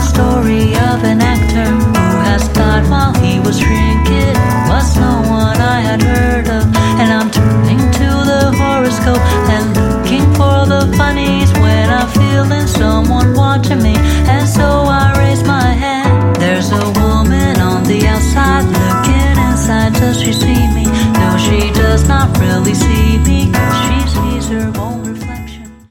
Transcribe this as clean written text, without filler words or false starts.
story of an actor who has died while he was shrinking. Was no one I had heard of, and I'm turning to the horoscope and looking for the funnies when I'm feeling someone watching me. And so I raise my hand. There's a